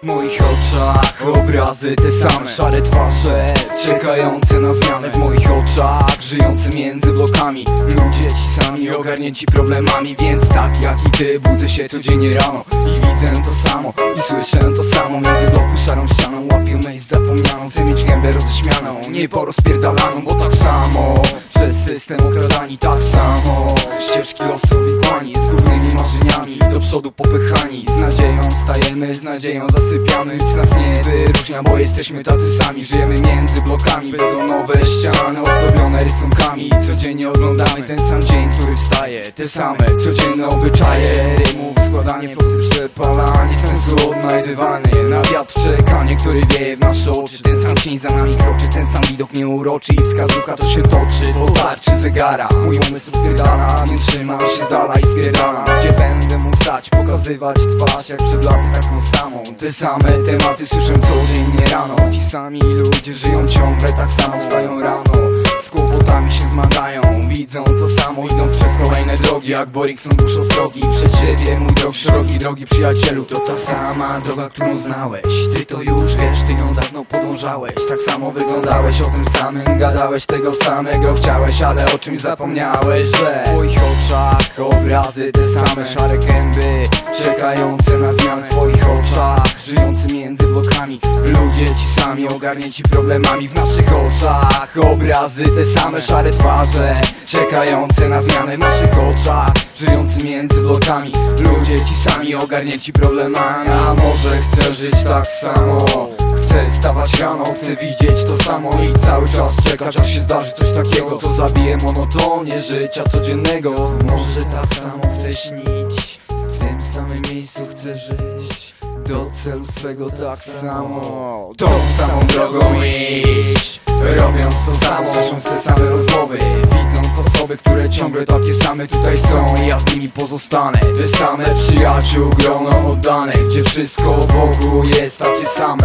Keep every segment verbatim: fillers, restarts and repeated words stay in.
W moich oczach obrazy te same, szare twarze czekające na zmianę. W moich oczach żyjący między blokami ludzie ci sami, ogarnięci problemami. Więc tak jak i ty budzę się codziennie rano i widzę to samo i słyszę to samo. Między bloku szarą ścianą łapię myśl zapomnianą. Chcę mieć gębę roześmianą, nie porozpierdalaną. Bo tak samo przez system okradani, tak samo ścieżki losowi kłani, z górnymi marzeniami do przodu popychani. Z nadzieją stajemy, z nadzieją zasypiamy. Nic nas nie wyróżnia, bo jesteśmy tacy sami. Żyjemy między blokami, betonowe ściany ozdobione rysunkami. Codziennie oglądamy ten sam dzień, który wstaje. Te same codzienne obyczaje rymów, składanie floty, przepalanie sensu odnajdywanie. Na wiatr czekanie, który wieje w nasze oczy. Ten sam cień za nami kroczy, ten sam widok mnie uroczy. I wskazówka to się toczy po tarczy zegara. Mój umysł spierdala, więc trzymam się z dala i spierdalam. Gdzie będę mógł stać, pokazywać twarz jak przed laty taką samą. Te same tematy słyszę codziennie rano. Ci sami ludzie żyją ciągle tak samo, wstają rano, z kłopotami się zmagają. Widzą to samo, idą przez kolejne drogi. Jak Borik są dusz ostrogi. Przed siebie mój drogi szeroki, drogi przyjacielu. To ta sama droga, którą znałeś. Ty to już wiesz, ty nią dawno podążałeś. Tak samo wyglądałeś, o tym samym gadałeś. Tego samego chciałeś, ale o czymś zapomniałeś. Że w twoich oczach obrazy te same, szare gęby czekające na zmianę. W twoich oczach żyjący między blokami ludzie ci sami, ogarnięci problemami. W naszych oczach obrazy te same, szare twarze czekające na zmianę. W naszych oczach żyjący między blokami ludzie ci sami, ogarnięci problemami. A może chcę żyć tak samo, chcę stawać rano, chcę widzieć to samo i cały czas czekać, aż się zdarzy coś takiego, co zabije monotonię życia codziennego. Może tak samo chcę śnić, w tym samym miejscu chcę żyć, do celu swego tak samo, tą samą drogą iść, robiąc to samo, słysząc te same rozmowy, widząc osoby, które ciągle takie same tutaj są i ja z nimi pozostanę. Te same przyjaciół, grono oddanych, gdzie wszystko wokół jest takie same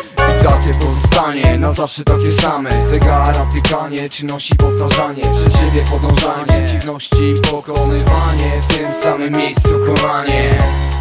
i takie pozostanie na zawsze takie same. Zegara tykanie, czynności powtarzanie, przed siebie podążanie, przeciwności pokonywanie, w tym samym miejscu konanie.